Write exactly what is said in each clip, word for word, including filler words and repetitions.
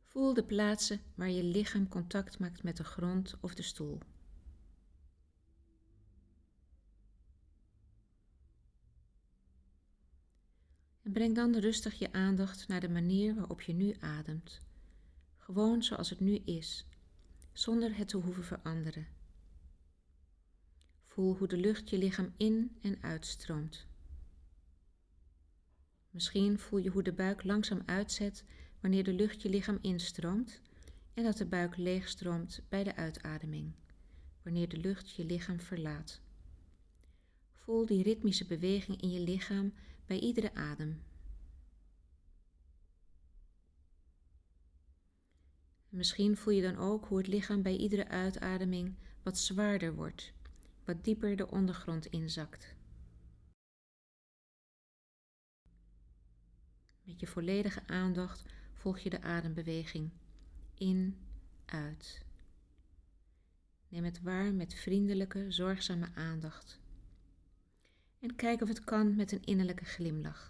Voel de plaatsen waar je lichaam contact maakt met de grond of de stoel. En breng dan rustig je aandacht naar de manier waarop je nu ademt. Gewoon zoals het nu is, zonder het te hoeven veranderen. Voel hoe de lucht je lichaam in en uitstroomt. Misschien voel je hoe de buik langzaam uitzet wanneer de lucht je lichaam instroomt en dat de buik leegstroomt bij de uitademing, wanneer de lucht je lichaam verlaat. Voel die ritmische beweging in je lichaam bij iedere adem. Misschien voel je dan ook hoe het lichaam bij iedere uitademing wat zwaarder wordt, wat dieper de ondergrond inzakt. Met je volledige aandacht volg je de adembeweging in, uit. Neem het waar met vriendelijke, zorgzame aandacht. En kijk of het kan met een innerlijke glimlach.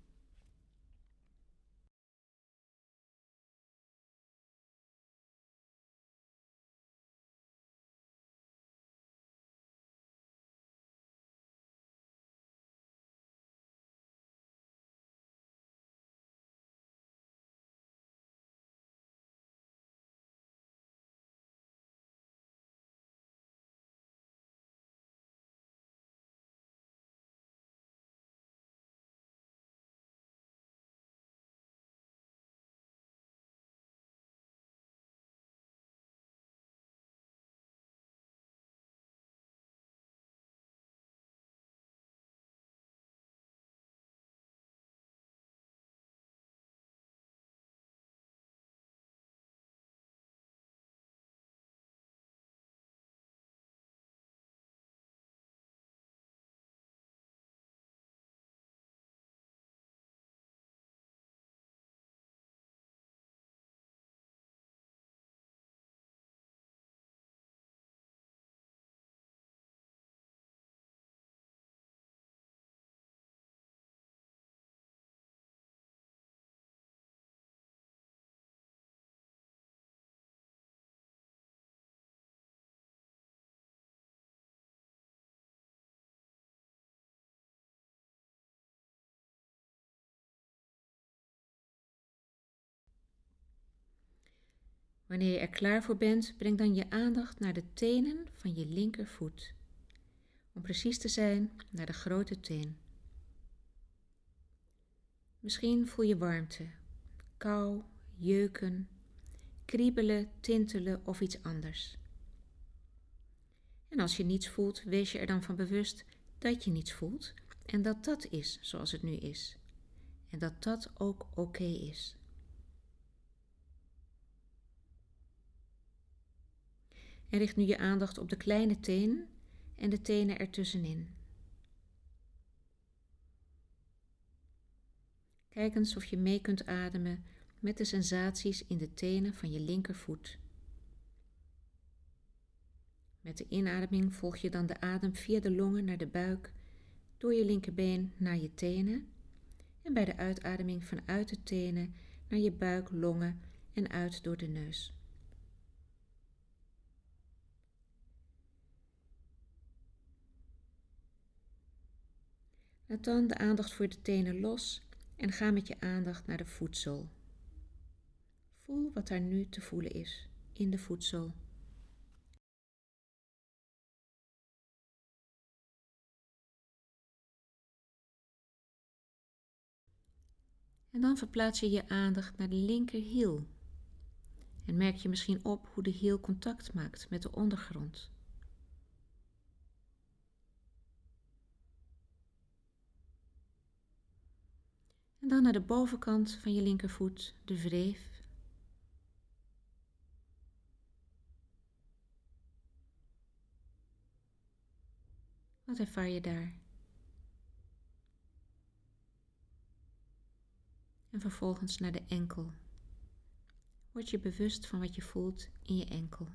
Wanneer je er klaar voor bent, breng dan je aandacht naar de tenen van je linkervoet. Om precies te zijn, naar de grote teen. Misschien voel je warmte, kou, jeuken, kriebelen, tintelen of iets anders. En als je niets voelt, wees je er dan van bewust dat je niets voelt en dat dat is zoals het nu is. En dat dat ook oké is. En richt nu je aandacht op de kleine teen en de tenen ertussenin. Kijk eens of je mee kunt ademen met de sensaties in de tenen van je linkervoet. Met de inademing volg je dan de adem via de longen naar de buik, door je linkerbeen naar je tenen en bij de uitademing vanuit de tenen naar je buik, longen en uit door de neus. Laat dan de aandacht voor de tenen los en ga met je aandacht naar de voetzool. Voel wat daar nu te voelen is in de voetzool. En dan verplaats je je aandacht naar de linkerhiel. En merk je misschien op hoe de hiel contact maakt met de ondergrond. En dan naar de bovenkant van je linkervoet, de wreef. Wat ervaar je daar? En vervolgens naar de enkel. Word je bewust van wat je voelt in je enkel.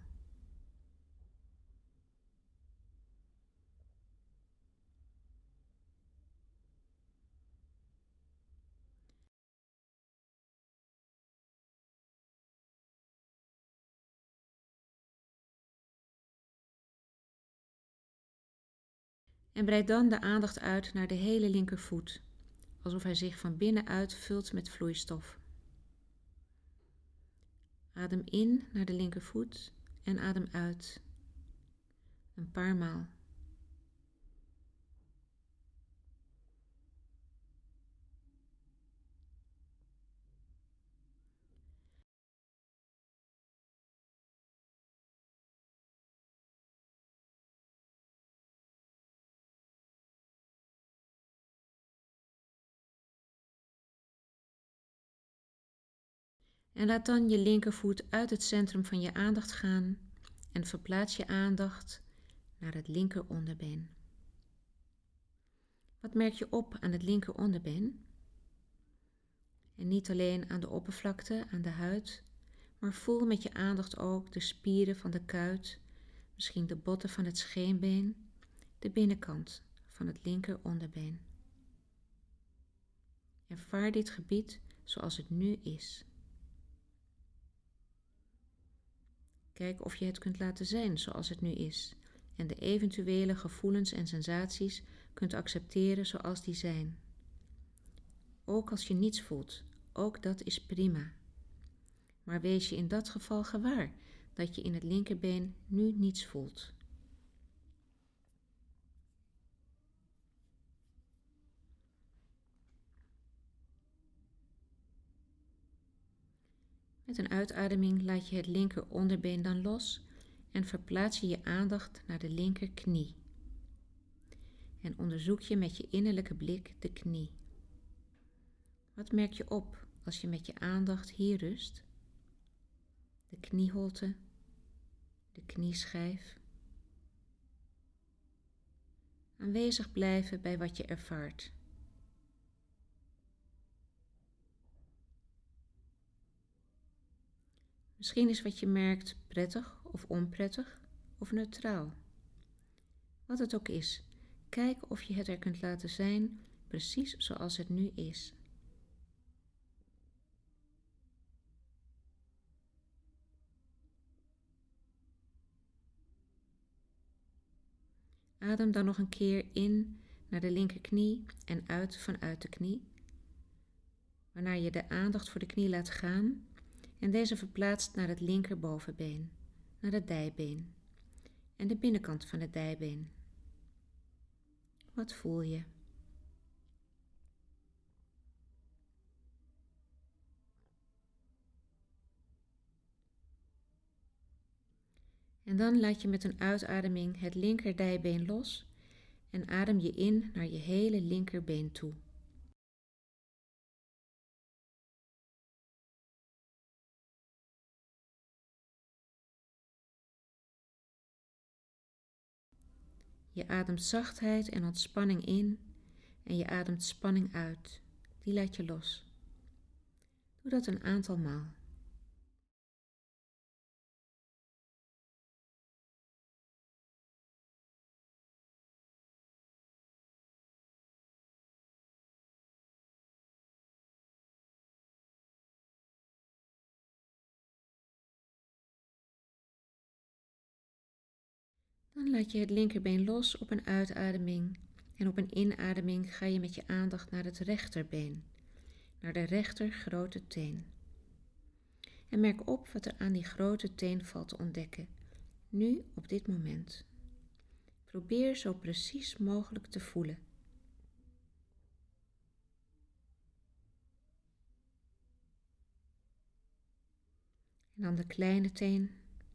En breid dan de aandacht uit naar de hele linkervoet, alsof hij zich van binnenuit vult met vloeistof. Adem in naar de linkervoet en adem uit. Een paar maal. En laat dan je linkervoet uit het centrum van je aandacht gaan en verplaats je aandacht naar het linker onderbeen. Wat merk je op aan het linker onderbeen? En niet alleen aan de oppervlakte, aan de huid, maar voel met je aandacht ook de spieren van de kuit, misschien de botten van het scheenbeen, de binnenkant van het linker onderbeen. Ervaar dit gebied zoals het nu is. Kijk of je het kunt laten zijn zoals het nu is en de eventuele gevoelens en sensaties kunt accepteren zoals die zijn. Ook als je niets voelt, ook dat is prima. Maar wees je in dat geval gewaar dat je in het linkerbeen nu niets voelt. Met een uitademing laat je het linker onderbeen dan los en verplaats je je aandacht naar de linkerknie. En onderzoek je met je innerlijke blik de knie. Wat merk je op als je met je aandacht hier rust? De knieholte, de knieschijf. Aanwezig blijven bij wat je ervaart. Misschien is wat je merkt prettig of onprettig of neutraal. Wat het ook is, kijk of je het er kunt laten zijn precies zoals het nu is. Adem dan nog een keer in naar de linkerknie en uit vanuit de knie, waarna je de aandacht voor de knie laat gaan en deze verplaatst naar het linkerbovenbeen, naar het dijbeen en de binnenkant van het dijbeen. Wat voel je? En dan laat je met een uitademing het linkerdijbeen los en adem je in naar je hele linkerbeen toe. Je ademt zachtheid en ontspanning in en je ademt spanning uit. Die laat je los. Doe dat een aantal maal. Dan laat je het linkerbeen los op een uitademing en op een inademing ga je met je aandacht naar het rechterbeen, naar de rechter grote teen. En merk op wat er aan die grote teen valt te ontdekken, nu op dit moment. Probeer zo precies mogelijk te voelen. En dan de kleine teen.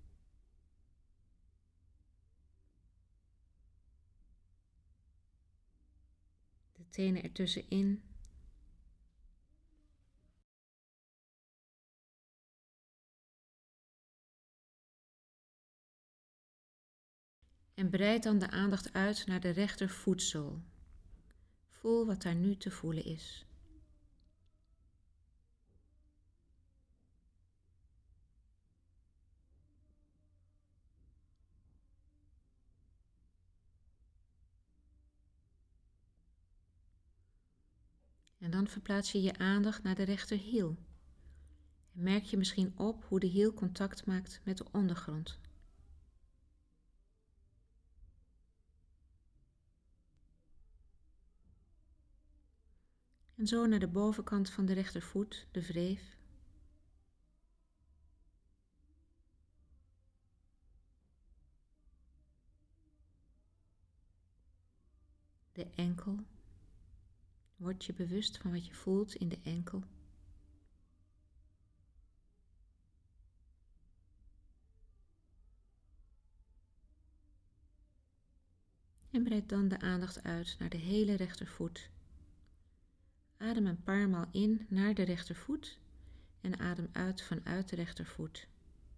De tenen ertussenin. En breid dan de aandacht uit naar de rechtervoetzool. Voel wat daar nu te voelen is. En dan verplaats je je aandacht naar de rechterhiel. En merk je misschien op hoe de hiel contact maakt met de ondergrond. En zo naar de bovenkant van de rechtervoet, de wreef. De enkel. Word je bewust van wat je voelt in de enkel. En breid dan de aandacht uit naar de hele rechtervoet. Adem een paar maal in naar de rechtervoet en adem uit vanuit de rechtervoet.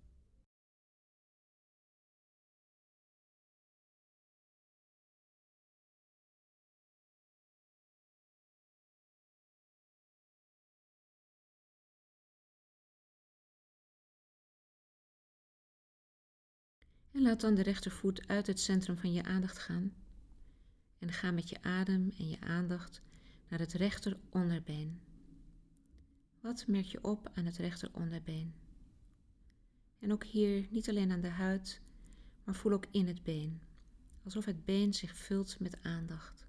En laat dan de rechtervoet uit het centrum van je aandacht gaan. En ga met je adem en je aandacht naar het rechteronderbeen. Wat merk je op aan het rechteronderbeen? En ook hier niet alleen aan de huid, maar voel ook in het been. Alsof het been zich vult met aandacht.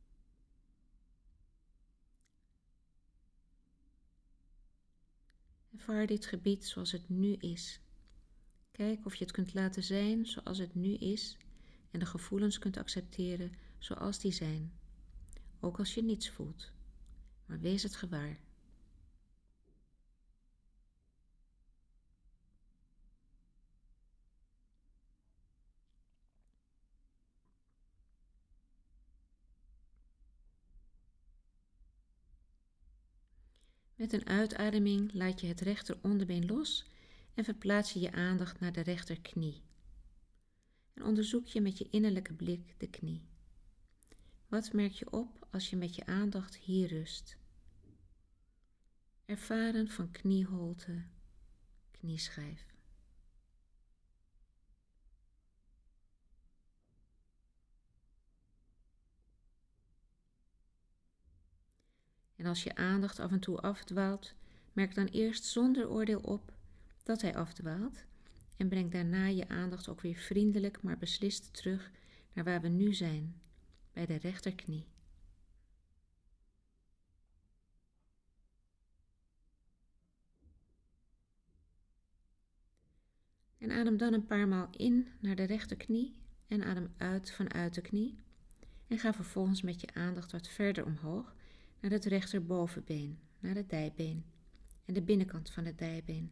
Ervaar dit gebied zoals het nu is. Kijk of je het kunt laten zijn zoals het nu is en de gevoelens kunt accepteren zoals die zijn. Ook als je niets voelt, maar wees het gewaar. Met een uitademing laat je het rechteronderbeen los en verplaats je je aandacht naar de rechterknie. En onderzoek je met je innerlijke blik de knie. Wat merk je op als je met je aandacht hier rust? Ervaren van knieholte, knieschijf. En als je aandacht af en toe afdwaalt, merk dan eerst zonder oordeel op dat hij afdwaalt en breng daarna je aandacht ook weer vriendelijk maar beslist terug naar waar we nu zijn, bij de rechterknie. En adem dan een paar maal in naar de rechterknie en adem uit vanuit de knie. En ga vervolgens met je aandacht wat verder omhoog naar het rechterbovenbeen, naar het dijbeen en de binnenkant van het dijbeen.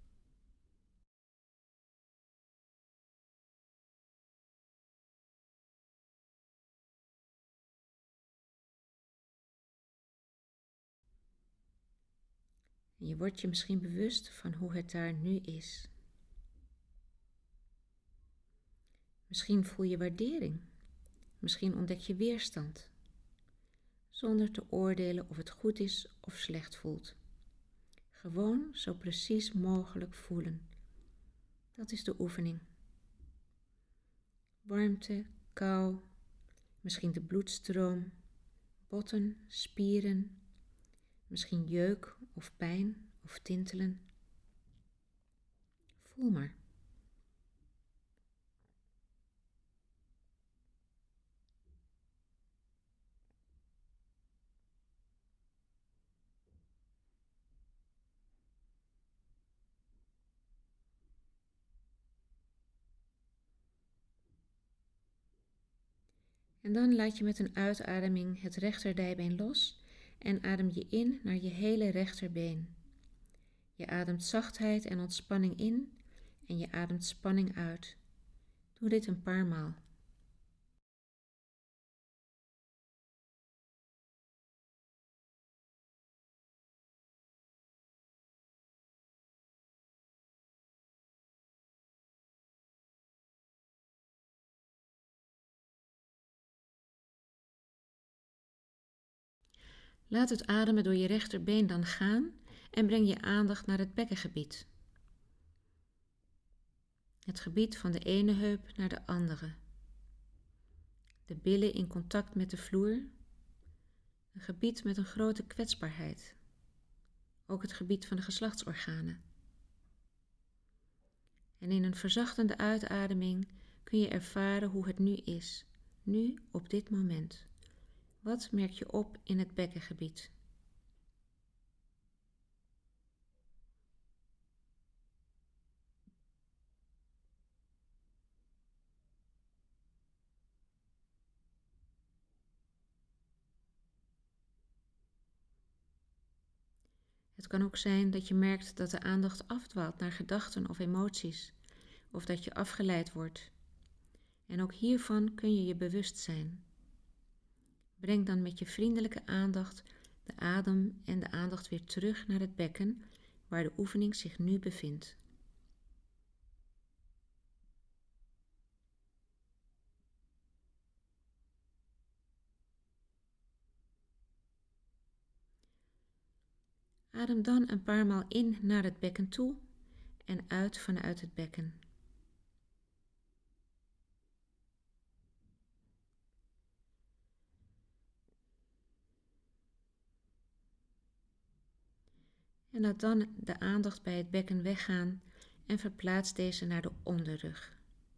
En je wordt je misschien bewust van hoe het daar nu is. Misschien voel je waardering, misschien ontdek je weerstand, zonder te oordelen of het goed is of slecht voelt. Gewoon zo precies mogelijk voelen. Dat is de oefening. Warmte, kou, misschien de bloedstroom, botten, spieren, misschien jeuk of pijn of tintelen. Voel maar. En dan laat je met een uitademing het rechterdijbeen los en adem je in naar je hele rechterbeen. Je ademt zachtheid en ontspanning in en je ademt spanning uit. Doe dit een paar maal. Laat het ademen door je rechterbeen dan gaan en breng je aandacht naar het bekkengebied. Het gebied van de ene heup naar de andere. De billen in contact met de vloer. Een gebied met een grote kwetsbaarheid. Ook het gebied van de geslachtsorganen. En in een verzachtende uitademing kun je ervaren hoe het nu is, nu op dit moment. Wat merk je op in het bekkengebied? Het kan ook zijn dat je merkt dat de aandacht afdwaalt naar gedachten of emoties, of dat je afgeleid wordt. En ook hiervan kun je je bewust zijn. Breng dan met je vriendelijke aandacht de adem en de aandacht weer terug naar het bekken waar de oefening zich nu bevindt. Adem dan een paar maal in naar het bekken toe en uit vanuit het bekken. En laat dan de aandacht bij het bekken weggaan en verplaats deze naar de onderrug.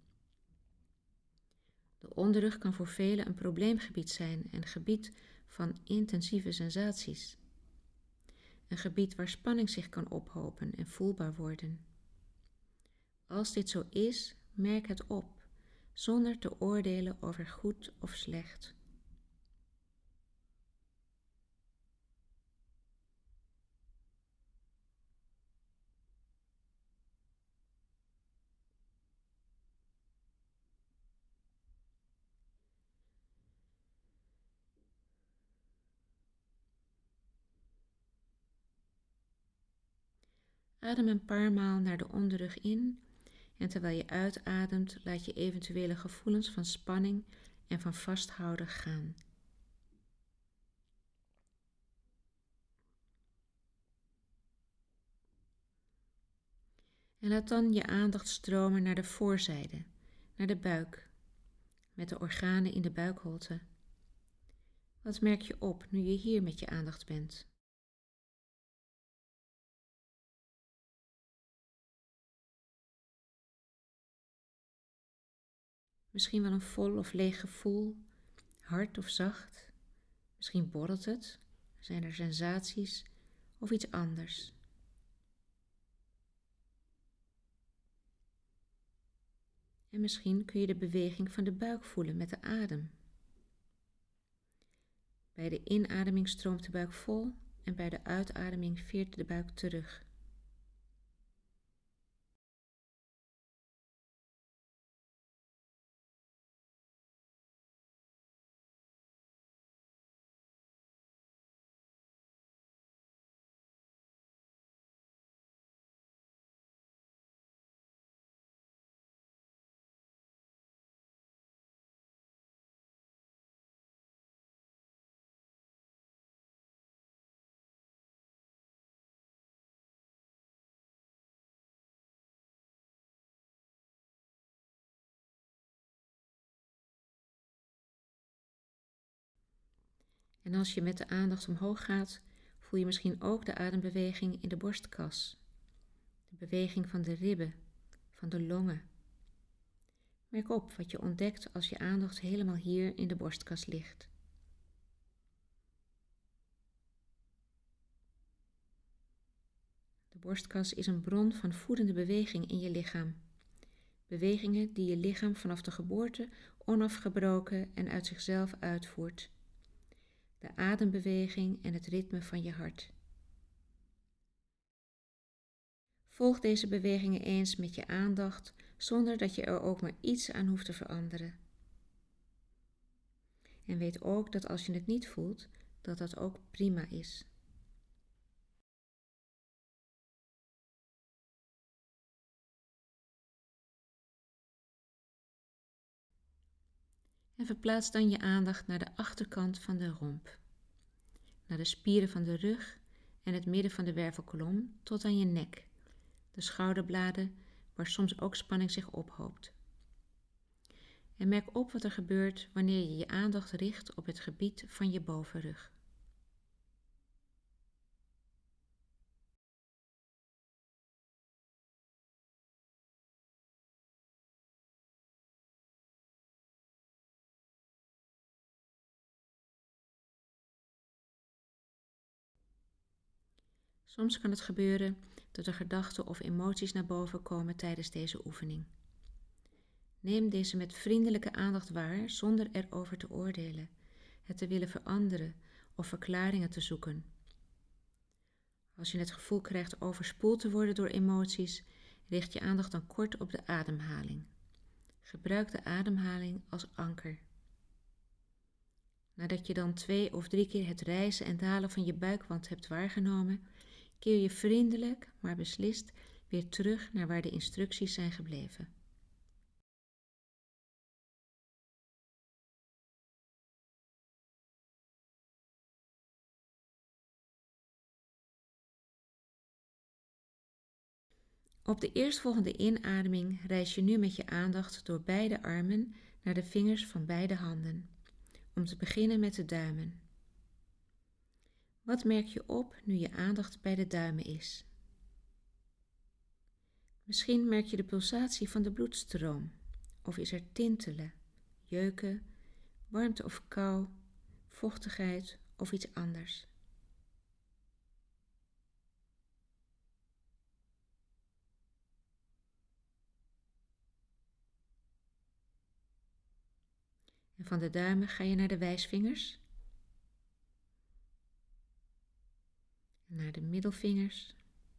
De onderrug kan voor velen een probleemgebied zijn en gebied van intensieve sensaties. Een gebied waar spanning zich kan ophopen en voelbaar worden. Als dit zo is, merk het op, zonder te oordelen over goed of slecht. Adem een paar maal naar de onderrug in en terwijl je uitademt, laat je eventuele gevoelens van spanning en van vasthouden gaan. En laat dan je aandacht stromen naar de voorzijde, naar de buik, met de organen in de buikholte. Wat merk je op nu je hier met je aandacht bent? Misschien wel een vol of leeg gevoel, hard of zacht. Misschien borrelt het, zijn er sensaties of iets anders. En misschien kun je de beweging van de buik voelen met de adem. Bij de inademing stroomt de buik vol en bij de uitademing veert de buik terug. En als je met de aandacht omhoog gaat, voel je misschien ook de adembeweging in de borstkas. De beweging van de ribben, van de longen. Merk op wat je ontdekt als je aandacht helemaal hier in de borstkas ligt. De borstkas is een bron van voedende beweging in je lichaam. Bewegingen die je lichaam vanaf de geboorte onafgebroken en uit zichzelf uitvoert. De adembeweging en het ritme van je hart. Volg deze bewegingen eens met je aandacht, zonder dat je er ook maar iets aan hoeft te veranderen. En weet ook dat als je het niet voelt, dat dat ook prima is. En verplaats dan je aandacht naar de achterkant van de romp. Naar de spieren van de rug en het midden van de wervelkolom tot aan je nek. De schouderbladen, waar soms ook spanning zich ophoopt. En merk op wat er gebeurt wanneer je je aandacht richt op het gebied van je bovenrug. Soms kan het gebeuren dat er gedachten of emoties naar boven komen tijdens deze oefening. Neem deze met vriendelijke aandacht waar, zonder erover te oordelen, het te willen veranderen of verklaringen te zoeken. Als je het gevoel krijgt overspoeld te worden door emoties, richt je aandacht dan kort op de ademhaling. Gebruik de ademhaling als anker. Nadat je dan twee of drie keer het rijzen en dalen van je buikwand hebt waargenomen, keer je vriendelijk, maar beslist weer terug naar waar de instructies zijn gebleven. Op de eerstvolgende inademing reis je nu met je aandacht door beide armen naar de vingers van beide handen, om te beginnen met de duimen. Wat merk je op nu je aandacht bij de duimen is? Misschien merk je de pulsatie van de bloedstroom, of is er tintelen, jeuken, warmte of kou, vochtigheid of iets anders. En van de duimen ga je naar de wijsvingers, en naar de middelvingers,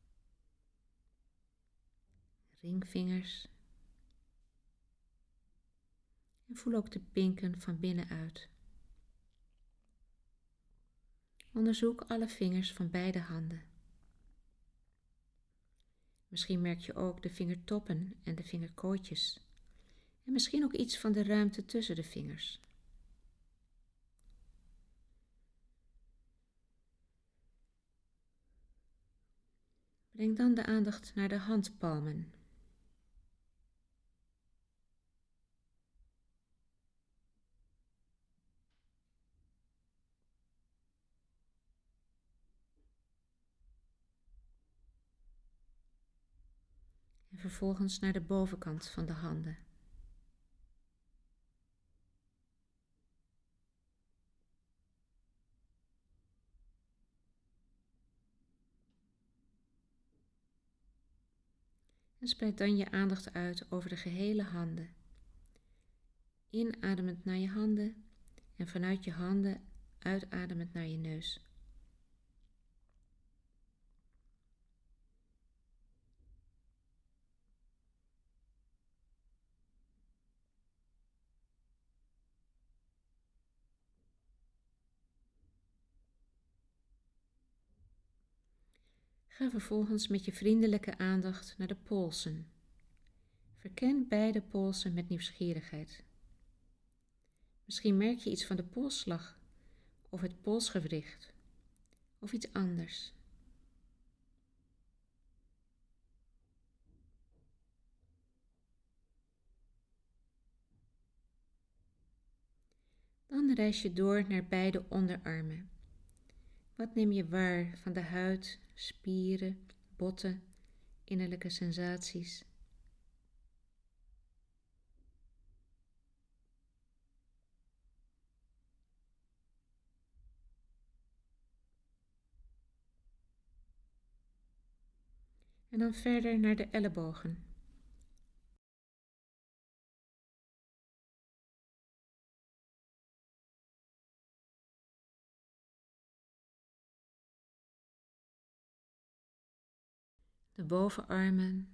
ringvingers. En voel ook de pinken van binnenuit. Onderzoek alle vingers van beide handen. Misschien merk je ook de vingertoppen en de vingerkootjes. En misschien ook iets van de ruimte tussen de vingers. Breng dan de aandacht naar de handpalmen. En vervolgens naar de bovenkant van de handen. En spreid dan je aandacht uit over de gehele handen. Inademend naar je handen en vanuit je handen uitademend naar je neus. Ga vervolgens met je vriendelijke aandacht naar de polsen. Verken beide polsen met nieuwsgierigheid. Misschien merk je iets van de polsslag of het polsgewricht of iets anders. Dan reis je door naar beide onderarmen. Wat neem je waar van de huid, spieren, botten, innerlijke sensaties? En dan verder naar de ellebogen. De bovenarmen.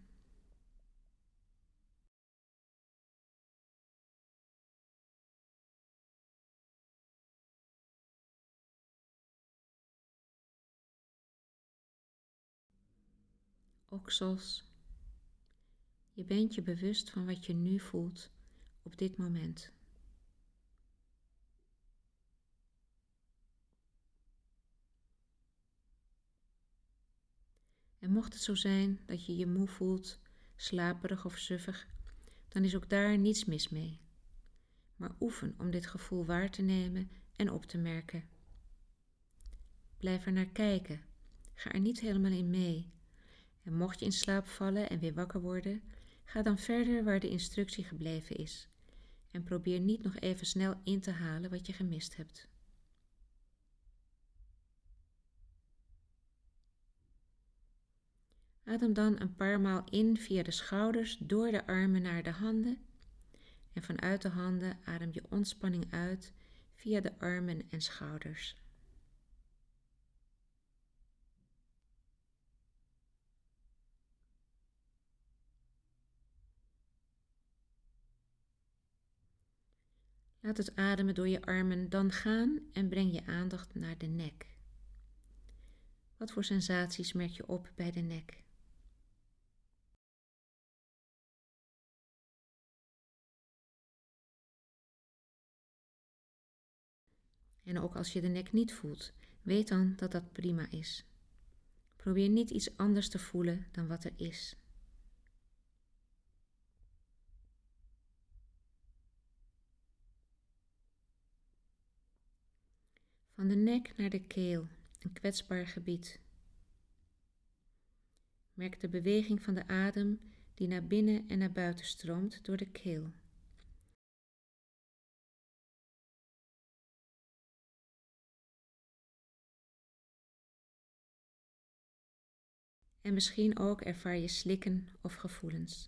Oksels. Je bent je bewust van wat je nu voelt op dit moment. En mocht het zo zijn dat je je moe voelt, slaperig of suffig, dan is ook daar niets mis mee. Maar oefen om dit gevoel waar te nemen en op te merken. Blijf er naar kijken. Ga er niet helemaal in mee. En mocht je in slaap vallen en weer wakker worden, ga dan verder waar de instructie gebleven is. En probeer niet nog even snel in te halen wat je gemist hebt. Adem dan een paar maal in via de schouders, door de armen naar de handen. En vanuit de handen adem je ontspanning uit via de armen en schouders. Laat het ademen door je armen dan gaan en breng je aandacht naar de nek. Wat voor sensaties merk je op bij de nek? En ook als je de nek niet voelt, weet dan dat dat prima is. Probeer niet iets anders te voelen dan wat er is. Van de nek naar de keel, een kwetsbaar gebied. Merk de beweging van de adem die naar binnen en naar buiten stroomt door de keel. En misschien ook ervaar je slikken of gevoelens.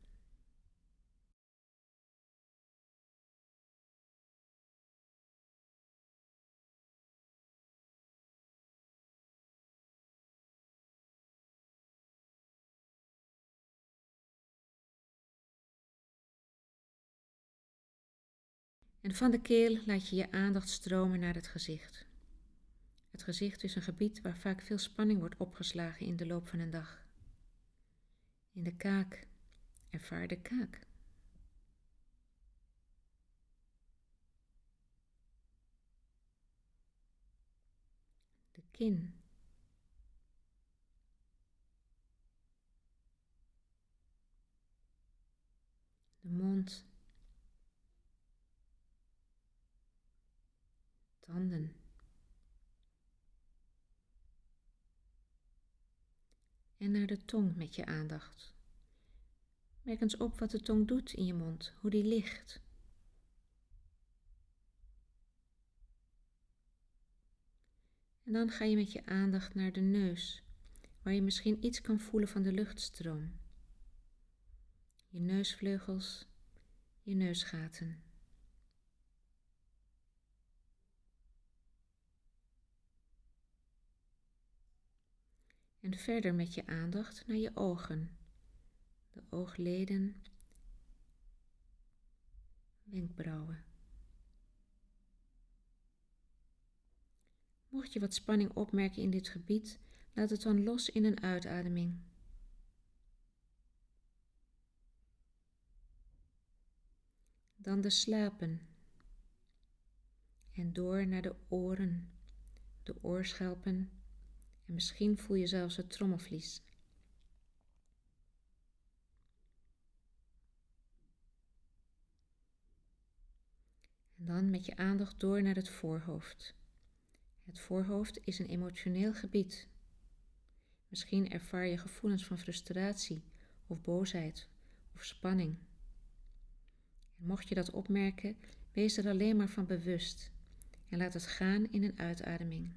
En van de keel laat je je aandacht stromen naar het gezicht. Het gezicht is een gebied waar vaak veel spanning wordt opgeslagen in de loop van een dag. In de kaak, ervaar de kaak. De kin. De mond. Tanden. En naar de tong met je aandacht. Merk eens op wat de tong doet in je mond, hoe die ligt. En dan ga je met je aandacht naar de neus, waar je misschien iets kan voelen van de luchtstroom. Je neusvleugels, je neusgaten. En verder met je aandacht naar je ogen, de oogleden, wenkbrauwen. Mocht je wat spanning opmerken in dit gebied, laat het dan los in een uitademing. Dan de slapen. En door naar de oren, de oorschelpen en misschien voel je zelfs het trommelvlies. En dan met je aandacht door naar het voorhoofd. Het voorhoofd is een emotioneel gebied. Misschien ervaar je gevoelens van frustratie of boosheid of spanning. En mocht je dat opmerken, wees er alleen maar van bewust en laat het gaan in een uitademing.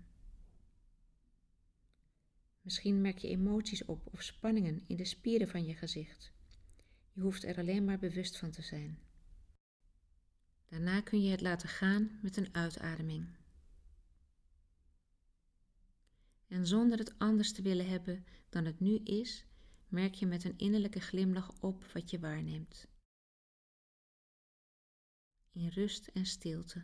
Misschien merk je emoties op of spanningen in de spieren van je gezicht. Je hoeft er alleen maar bewust van te zijn. Daarna kun je het laten gaan met een uitademing. En zonder het anders te willen hebben dan het nu is, merk je met een innerlijke glimlach op wat je waarneemt. In rust en stilte.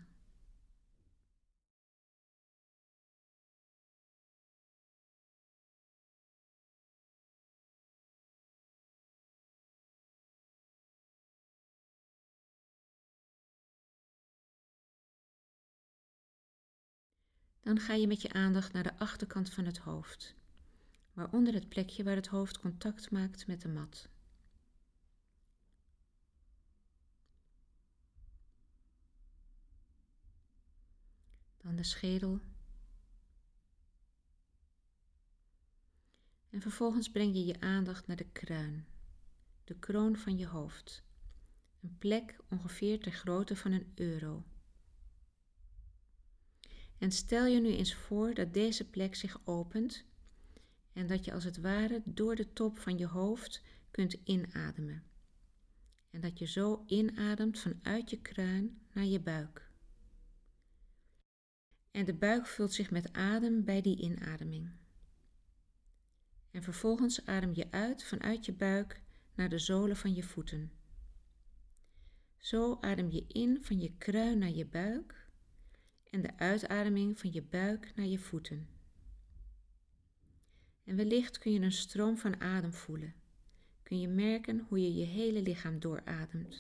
Dan ga je met je aandacht naar de achterkant van het hoofd, waaronder het plekje waar het hoofd contact maakt met de mat. Dan de schedel. En vervolgens breng je je aandacht naar de kruin, de kroon van je hoofd. Een plek ongeveer ter grootte van een euro. En stel je nu eens voor dat deze plek zich opent en dat je als het ware door de top van je hoofd kunt inademen. En dat je zo inademt vanuit je kruin naar je buik. En de buik vult zich met adem bij die inademing. En vervolgens adem je uit vanuit je buik naar de zolen van je voeten. Zo adem je in van je kruin naar je buik en de uitademing van je buik naar je voeten. En wellicht kun je een stroom van adem voelen. Kun je merken hoe je je hele lichaam doorademt.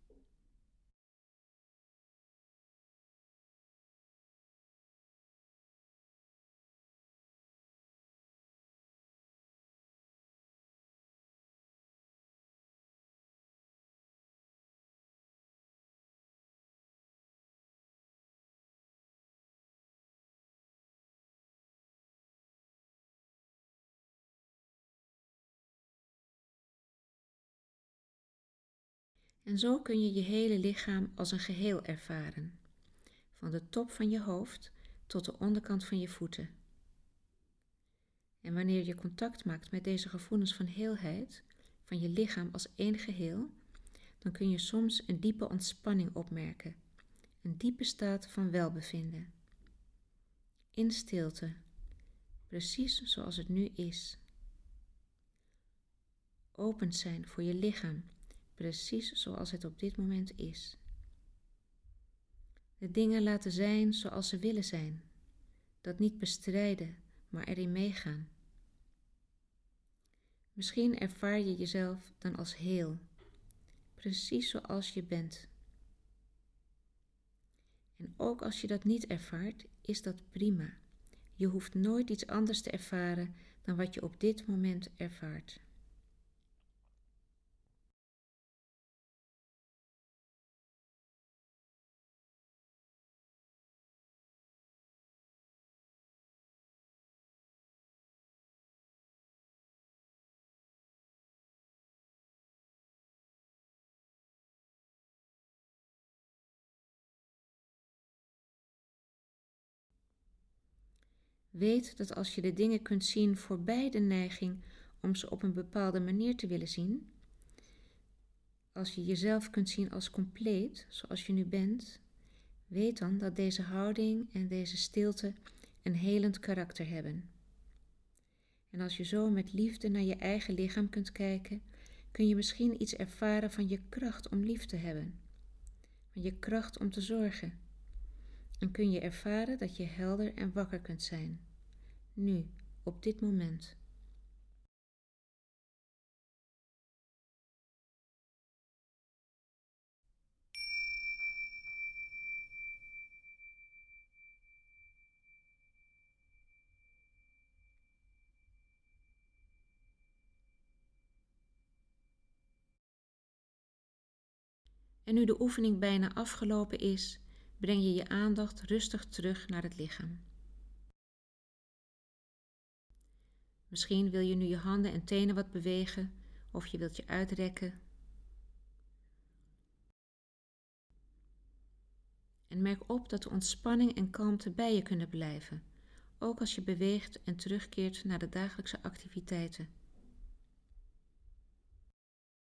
En zo kun je je hele lichaam als een geheel ervaren, van de top van je hoofd tot de onderkant van je voeten. En wanneer je contact maakt met deze gevoelens van heelheid, van je lichaam als één geheel, dan kun je soms een diepe ontspanning opmerken, een diepe staat van welbevinden. In stilte, precies zoals het nu is. Open zijn voor je lichaam, precies zoals het op dit moment is. De dingen laten zijn zoals ze willen zijn. Dat niet bestrijden, maar erin meegaan. Misschien ervaar je jezelf dan als heel, precies zoals je bent. En ook als je dat niet ervaart, is dat prima. Je hoeft nooit iets anders te ervaren dan wat je op dit moment ervaart. Weet dat als je de dingen kunt zien voorbij de neiging om ze op een bepaalde manier te willen zien, als je jezelf kunt zien als compleet, zoals je nu bent, weet dan dat deze houding en deze stilte een helend karakter hebben. En als je zo met liefde naar je eigen lichaam kunt kijken, kun je misschien iets ervaren van je kracht om lief te hebben, van je kracht om te zorgen. En kun je ervaren dat je helder en wakker kunt zijn. Nu, op dit moment. En nu de oefening bijna afgelopen is, breng je je aandacht rustig terug naar het lichaam. Misschien wil je nu je handen en tenen wat bewegen of je wilt je uitrekken. En merk op dat de ontspanning en kalmte bij je kunnen blijven, ook als je beweegt en terugkeert naar de dagelijkse activiteiten.